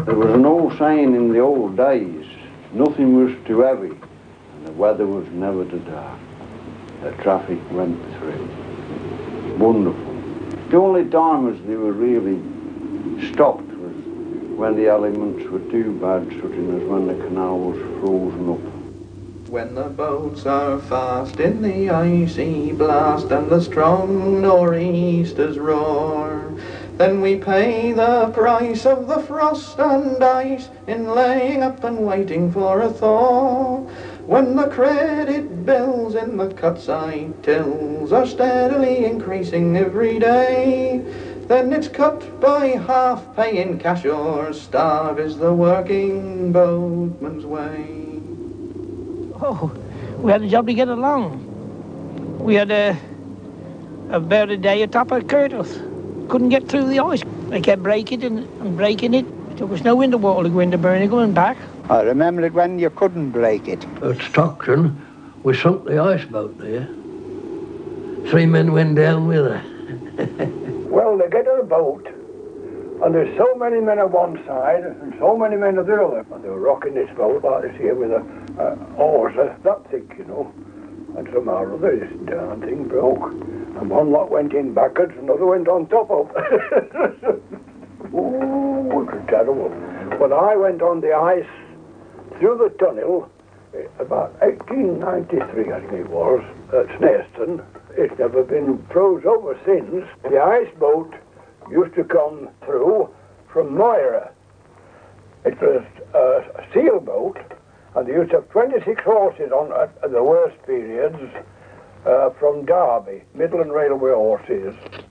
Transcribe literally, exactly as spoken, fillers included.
There was an old saying in the old days, nothing was too heavy and the weather was never too dark. The traffic went through. Wonderful. The only times they were really stopped was when the elements were too bad, such as when the canal was frozen up. When the boats are fast in the icy blast and the strong nor'easters roar, then we pay the price of the frost and ice in laying up and waiting for a thaw. When the credit bills in the cut-side tills are steadily increasing every day, then it's cut by half pay in cash or starve is the working boatman's way. Oh, we had a job to get along. We had a, about a day atop of Curtis. Couldn't get through the ice. They kept breaking it and, and breaking it. There was no winter wall to go into Bernigal and back. I remember it when you couldn't break it. At Stockton, we sunk the iceboat there. Three men went down with her. Well, they get a boat, and there's so many men on one side and so many men on the other. And they were rocking this boat like this here with a, a oars uh, that thick, you know. And somehow or other, this darn thing broke. And one lot went in backwards, another went on top of. Ooh, it was terrible. When I went on the ice through the tunnel, about eighteen ninety-three, I think it was, at Snareston. It's never been froze over since. The ice boat used to come through from Moira. It was a sailboat, and they used to have twenty-six horses on at the worst periods uh, from Derby, Midland Railway horses.